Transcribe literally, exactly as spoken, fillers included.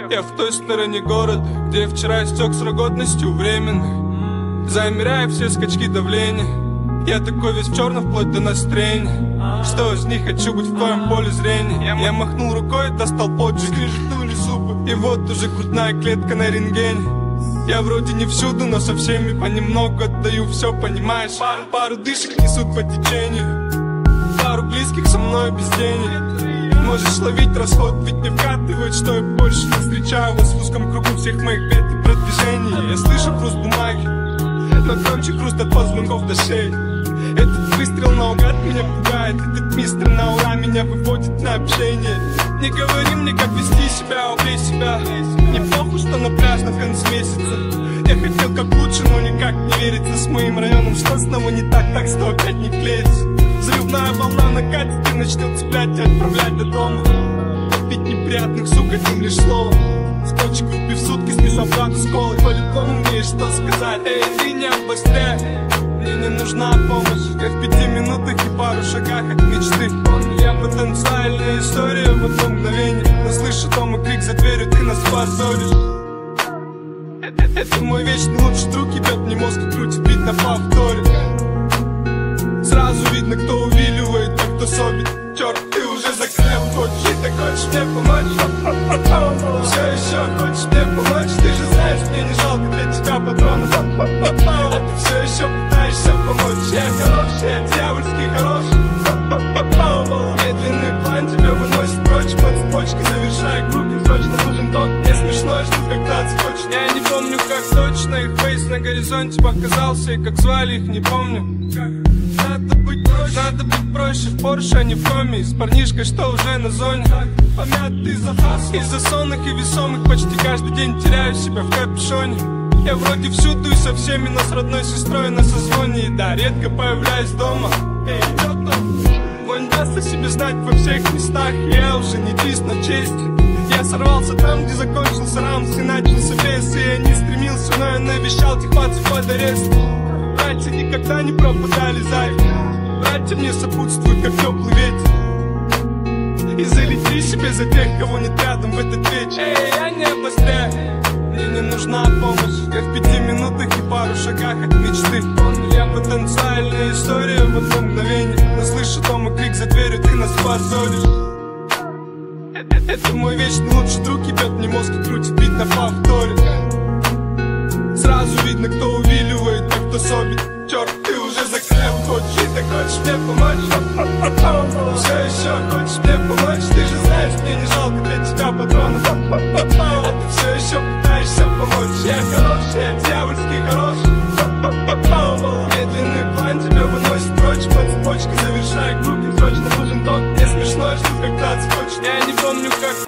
Я в той стороне города, где я вчера истек срок годностью временный. Замеряя все скачки давления, я такой весь в черном вплоть до настроения. Что из них хочу быть в твоем поле зрения. Я махнул рукой, достал поджиг, скрежетнули зубы. И вот уже грудная клетка на рентгене. Я вроде не всюду, но со всеми понемногу отдаю все, понимаешь? Пару, пару дышек несут по течению, пару близких со мной без денег. Можешь ловить расход, ведь не вкатывает, что я больше не встречаю вас в узком кругу всех моих бед и продвижений. Я слышу хруст бумаги, но громче хруст от позвонков до шеи. Этот выстрел наугад меня пугает, этот мистер на ура меня выводит на общение. Не говори мне, как вести себя, убей себя. Не похуй, что на пляж на конце месяца. Я хотел как лучше, но никак не верится. С моим районом что снова не так, так что опять не клеится. Взрывная волна накатит и начнет цеплять и отправлять до дома. Попить неприятных, сука, им лишь слово. Скотчик выпив сутки, снес обратно с колой. По-любому мне есть что сказать. Эй, ты не обостряй, мне не нужна помощь. Я в пяти минутах и пару шагах от мечты. Я потенциальная история в одно мгновение. Но слышу дома крик за дверью, ты нас позоришь. Это мой вечный лучший друг, ебет мне мозг и крутит бит на повторе. Сразу видно, кто увиливает, а кто собит. Черт, ты уже закрыл, хочешь, ты хочешь мне помочь? Все еще хочешь мне помочь? Ты же знаешь, мне не жалко для тебя патронов. А ты все еще пытаешься помочь. Я хороший, я дьявольский хороший. Медленный план тебя выносит прочь по цепочке, завершая круг. Им срочно нужен тот, мне смешно, что когда отскочит. Я не помню, как точно их фейс на горизонте показался, и как звали их, не помню. Надо быть проще, надо быть проще в Порше, а не в коме. С парнишкой, что уже на зоне. Помятый из-за хас, из-за сонных и весомых. Почти каждый день теряю себя в капюшоне. Я вроде всюду и со всеми, но с родной сестрой на созвоне. И да, редко появляюсь дома. Эй, идет там. Вонь даст о себе знать во всех местах. Я уже не дис на честь. Я сорвался там, где закончился рамс и начался бес. И я не стремился, но я навещал тех пацев под арест. Братья никогда не пропадали зайки. Братья мне сопутствуют, как теплый ветер. И залети себе за тех, кого нет рядом в этот вечер. Эй, я не обостряю, мне не нужна помощь. Я в пяти минутах и пару шагах от мечты. Я потенциальная история в одно мгновение. Но слышу дома крик за дверью, ты нас позоришь. Это мой вечный лучший друг, ебет мне мозг и крутит бит на повторе. Сразу видно, кто увиливает, а кто собит. Черт, ты уже закрыл, хочешь, и ты хочешь мне помочь? Все еще хочешь мне помочь? Ты же знаешь, мне не жалко для тебя патронов. А ты все еще пытаешься помочь. Я хороший, я дьявольский хороший. Медленный план тебя выносит прочь по цепочке, завершая круг. Им срочно нужен тот, мне смешно, что когда отскочит. Я не помню, как